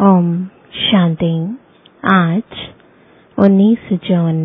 ओम शांति। आज 19 जून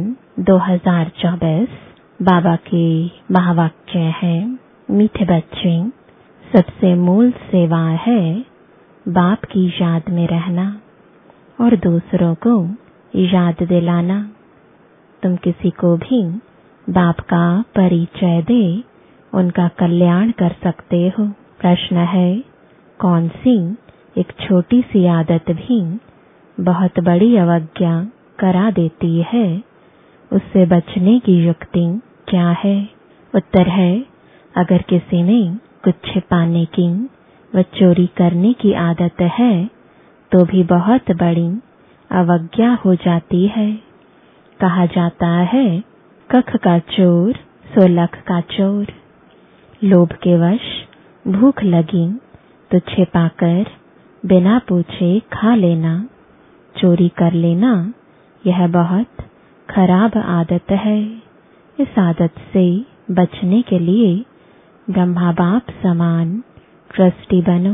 2024 बाबा की महावाक्य है। मीठे बच्चे, सबसे मूल सेवा है बाप की याद में रहना और दूसरों को याद दिलाना। तुम किसी को भी बाप का परिचय दे उनका कल्याण कर सकते हो। प्रश्न है, कौन सी एक छोटी सी आदत भी बहुत बड़ी अवज्ञा करा देती है? उससे बचने की युक्ति क्या है? उत्तर है, अगर किसी में कुछ छिपाने की व चोरी करने की आदत है तो भी बहुत बड़ी अवज्ञा हो जाती है। कहा जाता है, कख का चोर सो लख का चोर। लोभ के वश भूख लगी तो छिपाकर बिना पूछे खा लेना, चोरी कर लेना, यह बहुत खराब आदत है। इस आदत से बचने के लिए ब्रह्मा बाप समान ट्रस्टी बनो।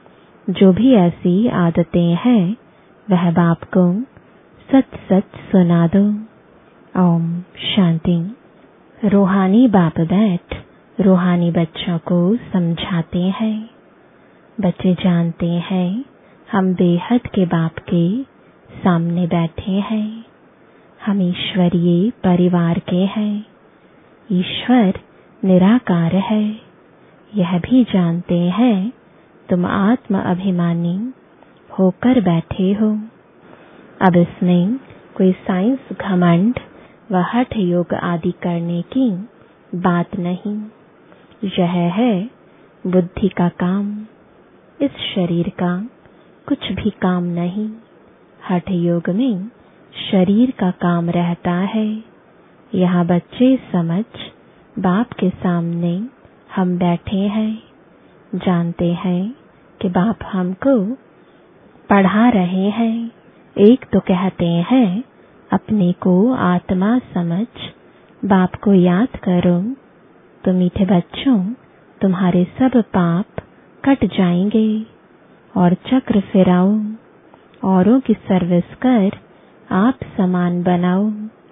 जो भी ऐसी आदतें हैं वह बाप को सच सच सुना दो। ओम शांति। रूहानी बाप बैठ रूहानी बच्चों को समझाते हैं। बच्चे जानते हैं हम बेहद के बाप के सामने बैठे हैं। हम ईश्वरीय परिवार के हैं। ईश्वर निराकार है, यह भी जानते हैं तुम आत्म अभिमानी होकर बैठे हो। अब इसमें कोई साइंस, घमंड व हठ योग आदि करने की बात नहीं। यह है बुद्धि का काम। इस शरीर का कुछ भी काम नहीं। हठ योग में शरीर का काम रहता है। यहाँ बच्चे समझ बाप के सामने हम बैठे हैं। जानते हैं कि बाप हमको पढ़ा रहे हैं। एक तो कहते हैं अपने को आत्मा समझ बाप को याद करो तो मीठे बच्चों तुम्हारे सब पाप कट जाएंगे और चक्र फिराओ, औरों की सर्विस कर आप समान बनाओ।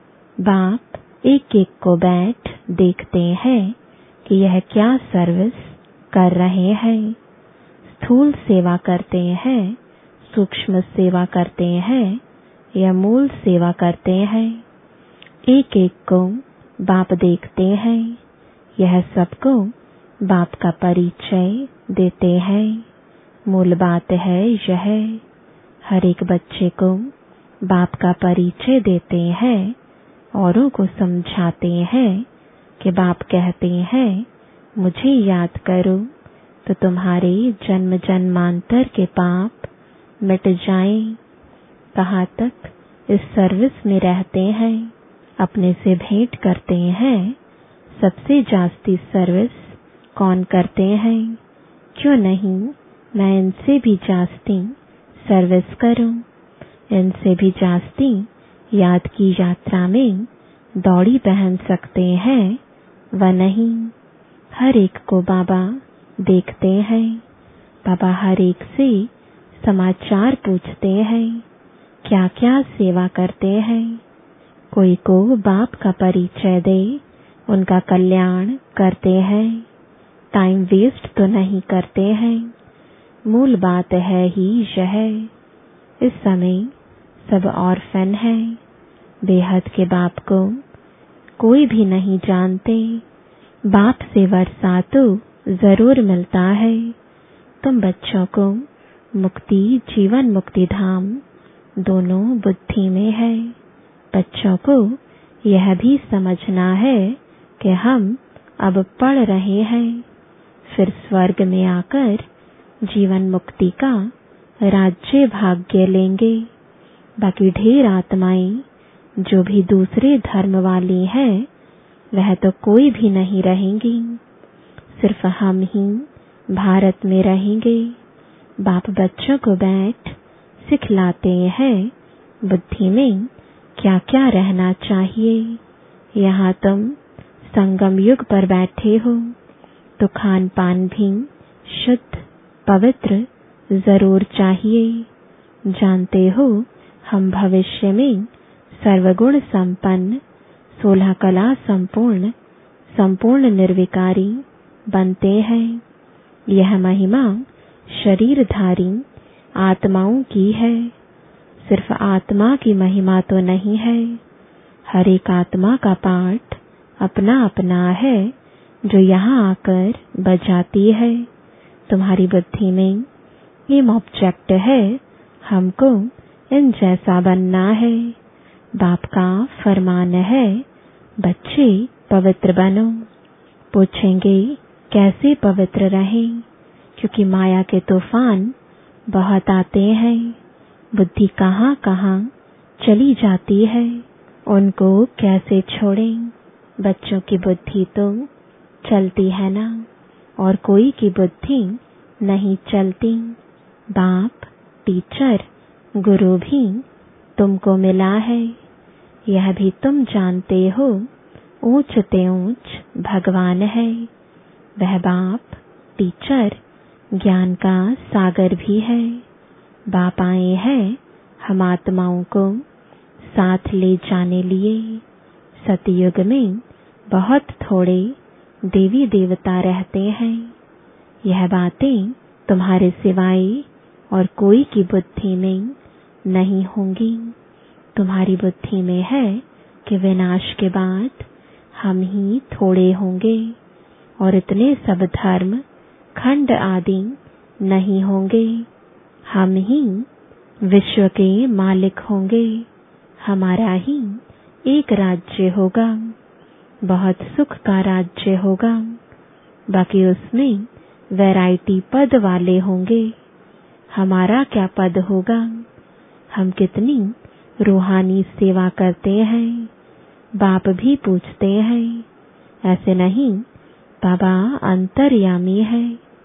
बाप एक एक को बैठ देखते हैं कि यह क्या सर्विस कर रहे हैं। स्थूल सेवा करते हैं, सूक्ष्म सेवा करते हैं या मूल सेवा करते हैं। एक एक को बाप देखते हैं। यह सबको बाप का परिचय देते हैं। मूल बात है यह, हर एक बच्चे को बाप का परिचय देते हैं, औरों को समझाते हैं कि बाप कहते हैं मुझे याद करो तो तुम्हारे जन्म जन्मांतर के पाप मिट जाएं। कहाँ तक इस सर्विस में रहते हैं, अपने से भेंट करते हैं। सबसे जास्ती सर्विस कौन करते हैं? क्यों नहीं मैं इनसे भी जास्ती सर्विस करूं, इनसे भी जास्ती याद की यात्रा में दौड़ी पहन सकते हैं व नहीं। हर एक को बाबा देखते हैं। बाबा हर एक से समाचार पूछते हैं, क्या क्या सेवा करते हैं। कोई को बाप का परिचय दे उनका कल्याण करते हैं। टाइम वेस्ट तो नहीं करते हैं। मूल बात है ही यह। इस समय सब ऑर्फन है। बेहद के बाप को कोई भी नहीं जानते। बाप से वर्षा तो जरूर मिलता है। तुम बच्चों को मुक्ति, जीवन मुक्ति धाम दोनों बुद्धि में है। बच्चों को यह भी समझना है कि हम अब पढ़ रहे हैं, फिर स्वर्ग में आकर जीवन मुक्ति का राज्य भाग्य लेंगे। बाकी ढेर आत्माएं जो भी दूसरे धर्म वाली हैं वह तो कोई भी नहीं रहेंगी। सिर्फ हम ही भारत में रहेंगे। बाप बच्चों को बैठ सिखलाते हैं बुद्धि में क्या क्या रहना चाहिए। यहाँ तुम संगम युग पर बैठे हो तो खान पान भी शुद्ध पवित्र जरूर चाहिए। जानते हो हम भविष्य में सर्वगुण संपन्न, 16 कला संपूर्ण, संपूर्ण निर्विकारी बनते हैं। यह महिमा शरीरधारी आत्माओं की है। सिर्फ आत्मा की महिमा तो नहीं है। हर एक आत्मा का पाठ अपना अपना है जो यहाँ आकर बजाती है। तुम्हारी बुद्धि में एम ऑब्जेक्ट है, हमको इन जैसा बनना है। बाप का फरमान है, बच्चे पवित्र बनो। पूछेंगे कैसे पवित्र रहें, क्योंकि माया के तूफान बहुत आते हैं। बुद्धि कहाँ कहाँ चली जाती है, उनको कैसे छोड़ें। बच्चों की बुद्धि तो चलती है ना, और कोई की बुद्धि नहीं चलती। बाप, टीचर, गुरु भी तुमको मिला है, यह भी तुम जानते हो। ऊंच ते ऊंच भगवान है। वह बाप, टीचर, ज्ञान का सागर भी है। बाप आए हैं हम आत्माओं को साथ ले जाने लिए। सतयुग में बहुत थोड़े देवी देवता रहते हैं। यह बातें तुम्हारे सिवाय और कोई की बुद्धि में नहीं होंगी। तुम्हारी बुद्धि में है कि विनाश के बाद हम ही थोड़े होंगे और इतने सब धर्म खंड आदि नहीं होंगे। हम ही विश्व के मालिक होंगे। हमारा ही एक राज्य होगा, बहुत सुख का राज्य होगा। बाकी उसमें वैरायटी पद वाले होंगे। हमारा क्या पद होगा? हम कितनी रूहानी सेवा करते हैं। बाप भी पूछते हैं, ऐसे नहीं, बाबा अंतर्यामी है।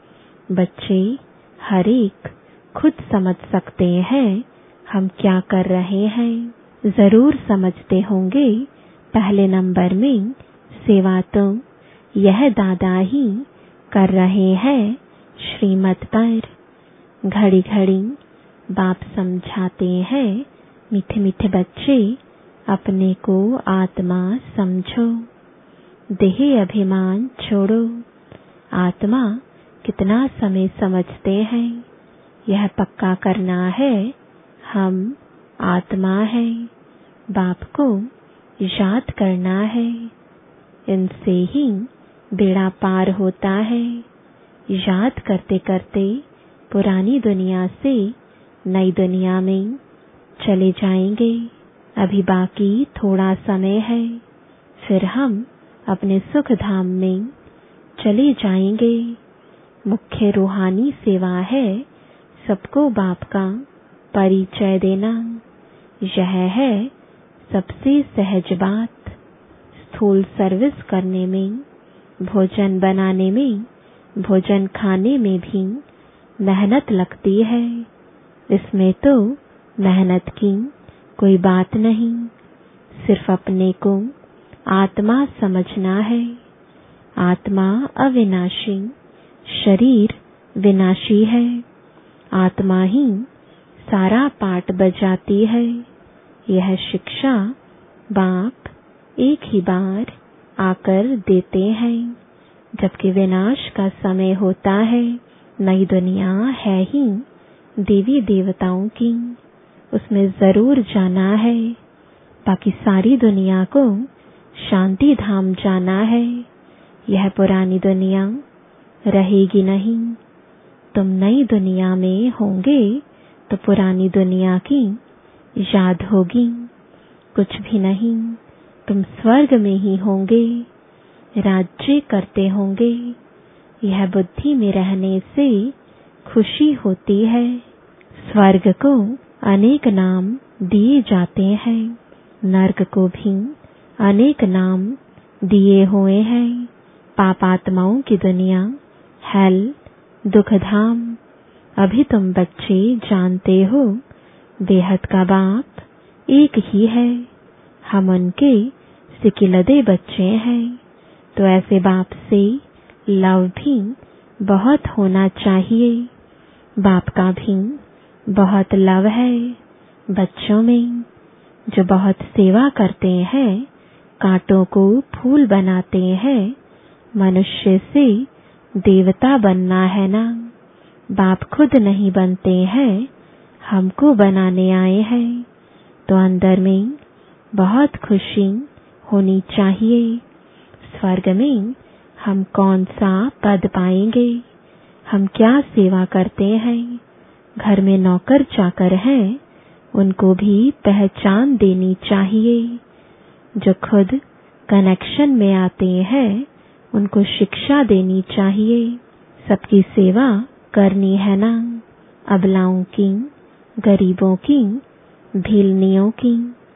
बच्चे हर एक खुद समझ सकते हैं हम क्या कर रहे हैं। जरूर समझते होंगे पहले नंबर में सेवा तो यह दादा ही कर रहे हैं श्रीमत पर। घड़ी घड़ी बाप समझाते हैं, मीठे मीठे बच्चे अपने को आत्मा समझो, देह अभिमान छोड़ो। आत्मा कितना समय समझते हैं, यह पक्का करना है हम आत्मा है। बाप को याद करना है, इनसे ही बेड़ा पार होता है। याद करते करते पुरानी दुनिया से नई दुनिया में चले जाएंगे। अभी बाकी थोड़ा समय है, फिर हम अपने सुख धाम में चले जाएंगे। मुख्य रूहानी सेवा है सबको बाप का परिचय देना। यह है सबसे सहज बात। स्थूल सर्विस करने में, भोजन बनाने में, भोजन खाने में भी मेहनत लगती है। इसमें तो मेहनत की कोई बात नहीं, सिर्फ अपने को आत्मा समझना है। आत्मा अविनाशी, शरीर विनाशी है। आत्मा ही सारा पाठ बजाती है। यह शिक्षा बाप एक ही बार आकर देते हैं। जबकि विनाश का समय होता है, नई दुनिया है ही देवी देवताओं की, उसमें जरूर जाना है। बाकी सारी दुनिया को शांति धाम जाना है। यह पुरानी दुनिया रहेगी नहीं। तुम नई दुनिया में होंगे तो पुरानी दुनिया की याद होगी। कुछ भी नहीं, तुम स्वर्ग में ही होंगे, राज्य करते होंगे। यह बुद्धि में रहने से खुशी होती है। स्वर्ग को अनेक नाम दिए जाते हैं, नरक को भी अनेक नाम दिए हुए हैं। पापात्माओं की दुनिया, हेल, दुखधाम। अभी तुम बच्चे जानते हो बेहद का बाप एक ही है। हम उनके सिकिलदे बच्चे हैं, तो ऐसे बाप से लव भी बहुत होना चाहिए। बाप का भी बहुत लव है बच्चों में, जो बहुत सेवा करते हैं, कांटों को फूल बनाते हैं। मनुष्य से देवता बनना है ना। बाप खुद नहीं बनते हैं, हमको बनाने आए हैं। तो अंदर में बहुत खुशी होनी चाहिए। स्वर्ग में हम कौन सा पद पाएंगे? हम क्या सेवा करते हैं? घर में नौकर चाकर हैं, उनको भी पहचान देनी चाहिए। जो खुद कनेक्शन में आते हैं, उनको शिक्षा देनी चाहिए। सबकी सेवा करनी है ना। अबलाओं की, गरीबों की, भीलनियों की।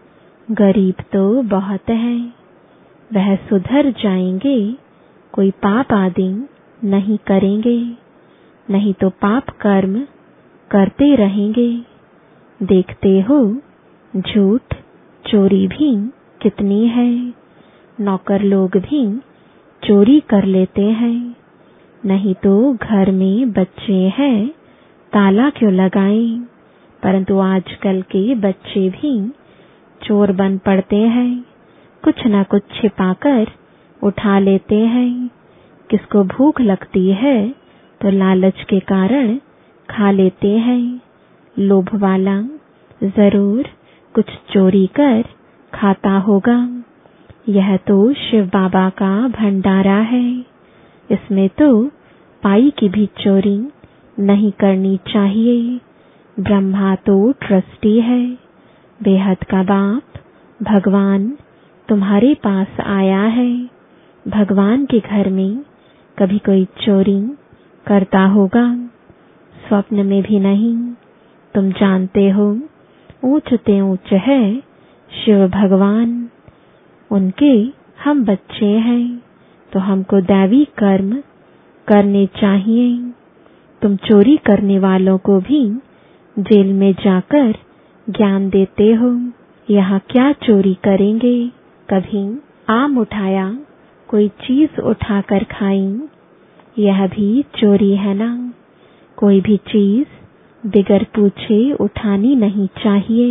गरीब तो बहुत है, वह सुधर जाएंगे, कोई पाप आदि नहीं करेंगे। नहीं तो पाप कर्म करते रहेंगे। देखते हो झूठ चोरी भी कितनी है। नौकर लोग भी चोरी कर लेते हैं। नहीं तो घर में बच्चे हैं, ताला क्यों लगाएं? परंतु आजकल के बच्चे भी चोर बन पड़ते हैं। कुछ न कुछ छिपाकर उठा लेते हैं। किसको भूख लगती है तो लालच के कारण खा लेते हैं। लोभ वाला जरूर कुछ चोरी कर खाता होगा। यह तो शिव बाबा का भंडारा है। इसमें तो पाई की भी चोरी नहीं करनी चाहिए। ब्रह्मा तो ट्रस्टी है। बेहद का बाप भगवान तुम्हारे पास आया है। भगवान के घर में कभी कोई चोरी करता होगा? स्वप्न में भी नहीं। तुम जानते हो ऊंच ते ऊंच है शिव भगवान। उनके हम बच्चे हैं, तो हमको दैवी कर्म करने चाहिए। तुम चोरी करने वालों को भी जेल में जाकर ज्ञान देते हो। यहाँ क्या चोरी करेंगे? कभी आम उठाया, कोई चीज उठाकर खाई, यह भी चोरी है ना। कोई भी चीज बिगर पूछे उठानी नहीं चाहिए।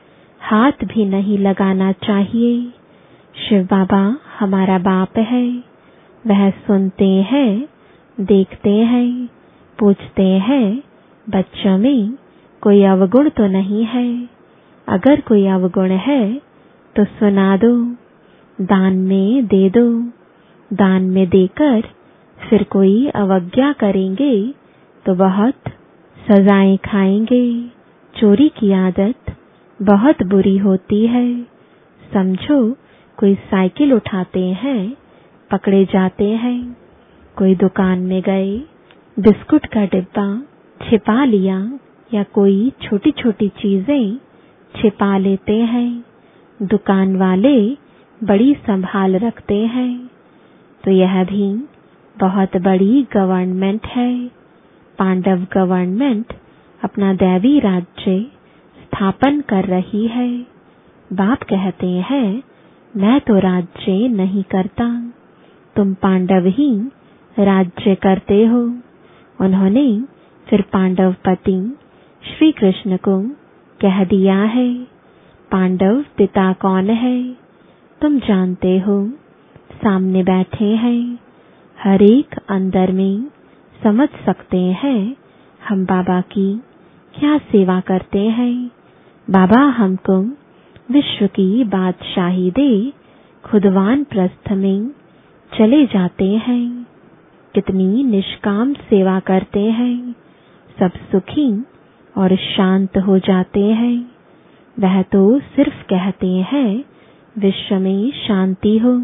हाथ भी नहीं लगाना चाहिए। शिव बाबा हमारा बाप है। वह सुनते हैं, देखते हैं, पूछते हैं बच्चों में कोई अवगुण तो नहीं है। अगर कोई अवगुण है तो सुना दो, दान में दे दो। दान में देकर फिर कोई अवज्ञा करेंगे तो बहुत सजाएं खाएंगे। चोरी की आदत बहुत बुरी होती है। समझो कोई साइकिल उठाते हैं, पकड़े जाते हैं। कोई दुकान में गए, बिस्कुट का डिब्बा छिपा लिया या कोई छोटी छोटी चीजें छिपा लेते हैं। दुकान वाले बड़ी संभाल रखते हैं। तो यह भी बहुत बड़ी गवर्नमेंट है। पांडव गवर्नमेंट अपना दैवी राज्य स्थापन कर रही है। बाप कहते हैं मैं तो राज्य नहीं करता, तुम पांडव ही राज्य करते हो। उन्होंने फिर पांडवपति श्री कृष्ण को कह दिया है। पांडव पिता कौन है तुम जानते हो, सामने बैठे हैं। हर एक अंदर में समझ सकते हैं हम बाबा की क्या सेवा करते हैं। बाबा हमको विश्व की बादशाही दे खुद वानप्रस्थ में चले जाते हैं। कितनी निष्काम सेवा करते हैं। सब सुखी और शांत हो जाते हैं। वह तो सिर्फ कहते हैं विश्व में शांति हो।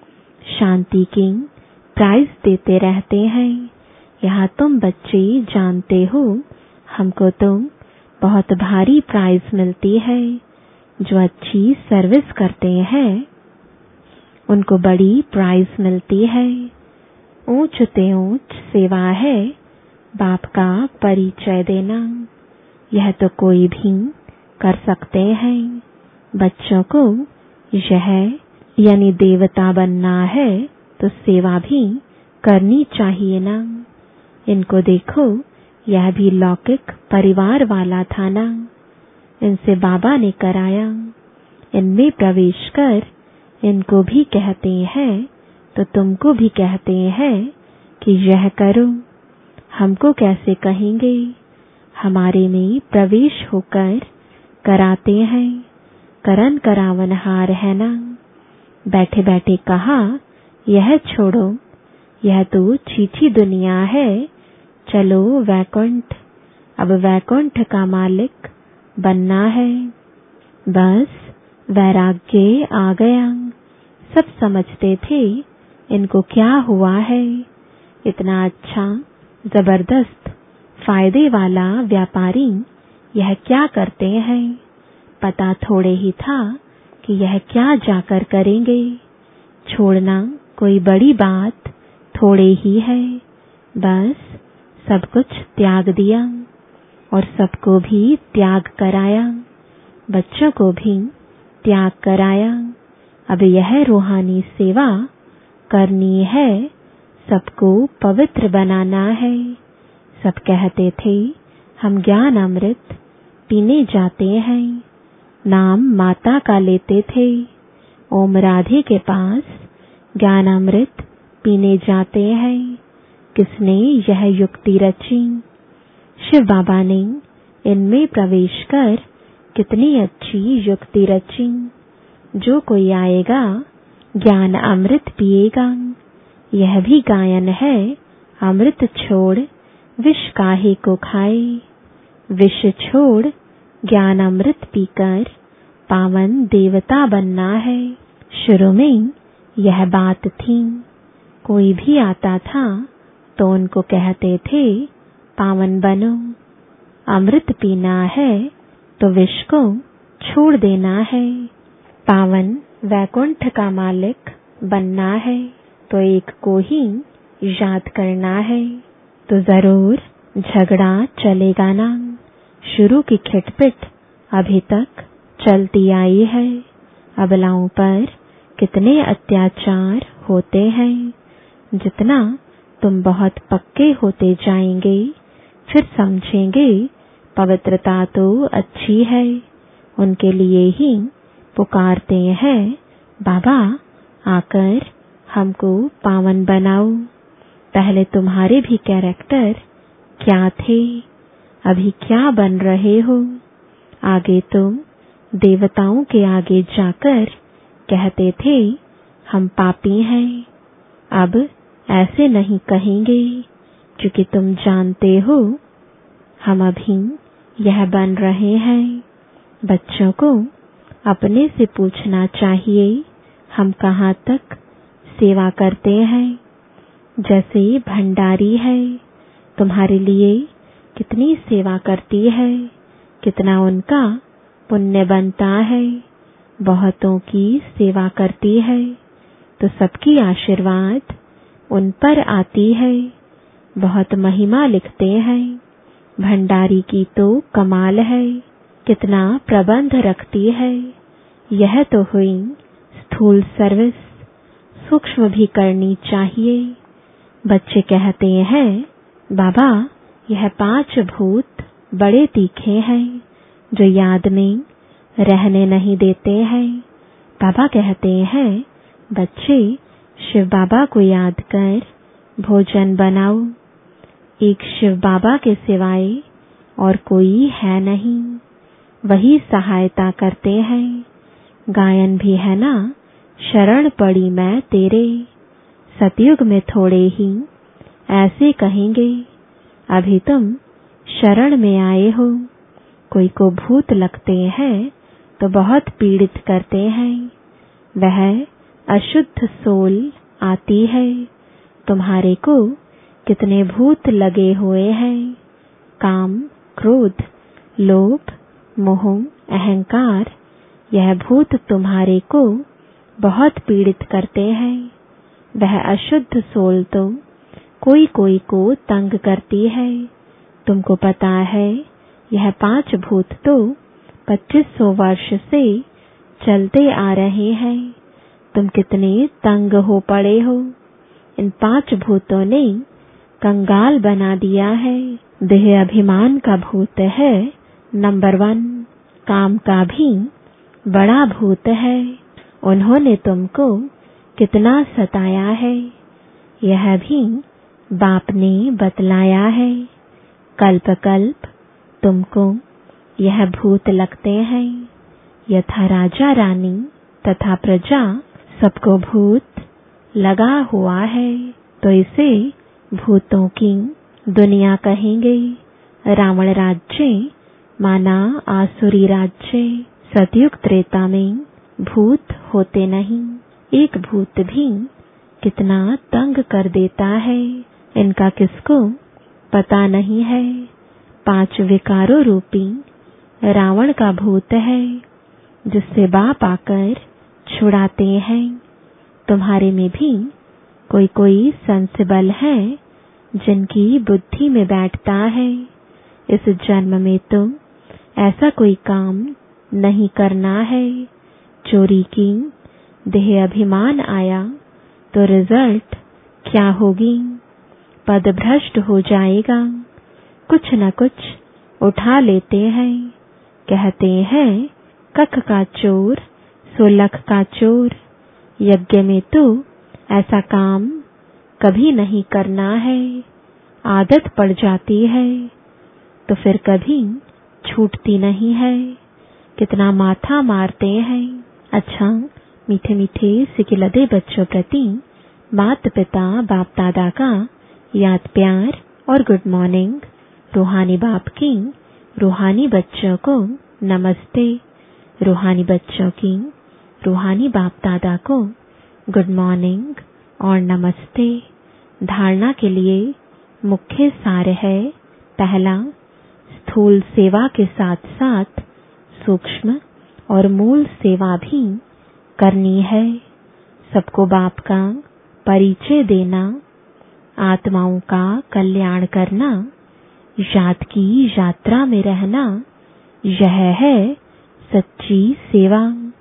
शांति की प्राइज देते रहते हैं। यहाँ तुम बच्चे जानते हो हमको तो बहुत भारी प्राइज मिलती है। जो अच्छी सर्विस करते हैं उनको बड़ी प्राइज मिलती है। ऊंच ते ऊंच सेवा है बाप का परिचय देना। यह तो कोई भी कर सकते हैं। बच्चों को यह यानी देवता बनना है तो सेवा भी करनी चाहिए ना। इनको देखो यह भी लौकिक परिवार वाला था ना, इनसे बाबा ने कराया। इनमें प्रवेश कर इनको भी कहते हैं तो तुमको भी कहते हैं कि यह करो। हमको कैसे कहेंगे? हमारे में प्रवेश होकर कराते हैं। करन करावनहार है ना। बैठे बैठे कहा, यह छोड़ो, यह तो छीछी दुनिया है, चलो वैकुंठ। अब वैकुंठ का मालिक बनना है। बस वैराग्य आ गया। सब समझते थे इनको क्या हुआ है। इतना अच्छा जबरदस्त फायदे वाला व्यापारी यह क्या करते हैं। पता थोड़े ही था कि यह क्या जाकर करेंगे। छोड़ना कोई बड़ी बात थोड़े ही है। बस सब कुछ त्याग दिया और सबको भी त्याग कराया। बच्चों को भी त्याग कराया। अब यह रूहानी सेवा करनी है, सबको पवित्र बनाना है। सब कहते थे हम ज्ञान अमृत पीने जाते हैं। नाम माता का लेते थे। ओम राधे के पास ज्ञान अमृत पीने जाते हैं। किसने यह युक्ति रची? शिव बाबा ने इनमें प्रवेश कर कितनी अच्छी युक्ति रची। जो कोई आएगा ज्ञान अमृत पिएगा। यह भी गायन है, अमृत छोड़ विष काहे को खाए। विष छोड़ ज्ञान अमृत पीकर पावन देवता बनना है। शुरू में यह बात थी। कोई भी आता था तो उनको कहते थे पावन बनो। अमृत पीना है तो विष को छोड़ देना है। पावन वैकुंठ का मालिक बनना है तो एक को ही याद करना है। तो जरूर झगड़ा चलेगा ना। शुरू की खिटपिट अभी तक चलती आई है। अबलाओं पर कितने अत्याचार होते हैं। जितना तुम बहुत पक्के होते जाएंगे फिर समझेंगे पवित्रता तो अच्छी है। उनके लिए ही पुकारते हैं, बाबा आकर हमको पावन बनाओ। पहले तुम्हारे भी कैरेक्टर क्या थे, अभी क्या बन रहे हो? आगे तुम देवताओं के आगे जाकर कहते थे हम पापी हैं। अब ऐसे नहीं कहेंगे क्योंकि तुम जानते हो हम अभी यह बन रहे हैं। बच्चों को अपने से पूछना चाहिए हम कहाँ तक सेवा करते हैं। जैसे भंडारी है, तुम्हारे लिए कितनी सेवा करती है, कितना उनका पुण्य बनता है। बहुतों की सेवा करती है तो सबकी आशीर्वाद उन पर आती है। बहुत महिमा लिखते हैं। भंडारी की तो कमाल है, कितना प्रबंध रखती है। यह तो हुई स्थूल सर्विस, सूक्ष्म भी करनी चाहिए। बच्चे कहते हैं बाबा यह 5 भूत बड़े तीखे हैं जो याद में रहने नहीं देते हैं। बाबा कहते हैं बच्चे शिव बाबा को याद कर भोजन बनाओ। एक शिव बाबा के सिवाय और कोई है नहीं, वही सहायता करते हैं। गायन भी है ना, शरण पड़ी मैं तेरे। सतयुग में थोड़े ही ऐसे कहेंगे, अभी तुम शरण में आए हो। कोई को भूत लगते हैं तो बहुत पीड़ित करते हैं। वह अशुद्ध सोल आती है। तुम्हारे को कितने भूत लगे हुए हैं। काम, क्रोध, लोभ, मोह, अहंकार, यह भूत तुम्हारे को बहुत पीड़ित करते हैं। वह अशुद्ध सोल तो कोई कोई को तंग करती है। तुमको पता है यह 5 भूत तो 2500 वर्ष से चलते आ रहे हैं। तुम कितने तंग हो पड़े हो। इन 5 भूतों ने कंगाल बना दिया है। देह अभिमान का भूत है नंबर 1। काम का भी बड़ा भूत है। उन्होंने तुमको कितना सताया है, यह भी बाप ने बतलाया है। कल्प कल्प तुमको यह भूत लगते हैं। यथा राजा रानी तथा प्रजा सबको भूत लगा हुआ है, तो इसे भूतों की दुनिया कहेंगे। रावण राज्य माना आसुरी राज्य। सतयुग त्रेता में भूत होते नहीं। एक भूत भी कितना तंग कर देता है, इनका किसको पता नहीं है। 5 विकारों रूपी रावण का भूत है, जिससे बाप आकर छुड़ाते हैं। तुम्हारे में भी कोई कोई सेंसिबल है, जिनकी बुद्धि में बैठता है इस जन्म में तुम ऐसा कोई काम नहीं करना है। चोरी की, देह अभिमान आया तो रिजल्ट क्या होगी? पद भ्रष्ट हो जाएगा। कुछ न कुछ उठा लेते हैं। कहते हैं कख का चोर सो लख का चोर। यज्ञ में तो ऐसा काम कभी नहीं करना है। आदत पड़ जाती है तो फिर कभी छूटती नहीं है। कितना माथा मारते हैं। अच्छा, मीठे मीठे सिकिलदे बच्चों प्रति माता पिता बाप दादा का याद प्यार और गुड मॉर्निंग। रूहानी बाप की रूहानी बच्चों को नमस्ते। रूहानी बच्चों की रूहानी बाप दादा को गुड मॉर्निंग और नमस्ते। धारणा के लिए मुख्य सार है। पहला, स्थूल सेवा के साथ साथ सूक्ष्म और मूल सेवा भी करनी है। सबको बाप का परिचय देना, आत्माओं का कल्याण करना, याद की यात्रा में रहना, यह है सच्ची सेवा।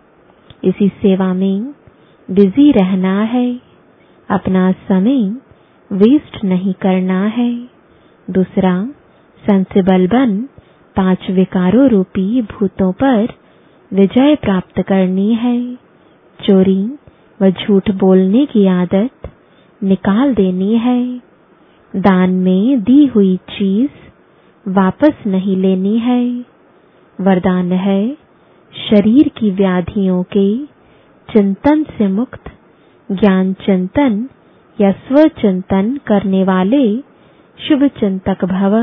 इसी सेवा में बिजी रहना है। अपना समय वेस्ट नहीं करना है। दूसरा, सेंसिबल बन 5 विकारों रूपी भूतों पर विजय प्राप्त करनी है। चोरी व झूठ बोलने की आदत निकाल देनी है। दान में दी हुई चीज वापस नहीं लेनी है। वरदान है शरीर की व्याधियों के चिंतन से मुक्त ज्ञान चिंतन या स्वचिंतन करने वाले शुभ चिंतक भव।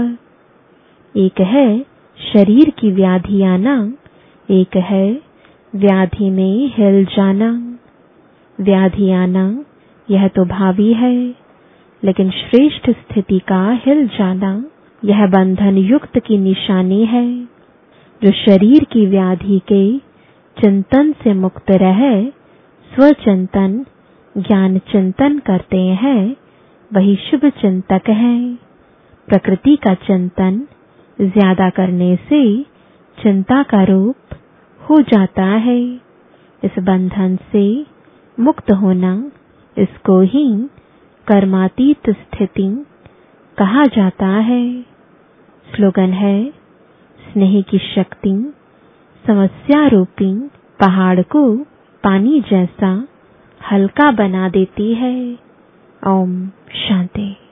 एक है शरीर की व्याधि आना, एक है व्याधि में हिल जाना। व्याधि आना यह तो भावी है, लेकिन श्रेष्ठ स्थिति का हिल जाना यह बंधन युक्त की निशानी है। जो शरीर की व्याधि के चिंतन से मुक्त रहे, स्वचिंतन ज्ञान चिंतन करते हैं, वही शुभ चिंतक है। प्रकृति का चिंतन ज्यादा करने से चिंता का रूप हो जाता है। इस बंधन से मुक्त होना, इसको ही कर्मातीत स्थिति कहा जाता है। स्लोगन है स्नेह की शक्ति समस्या रूपी पहाड़ को पानी जैसा हल्का बना देती है। ओम शांति।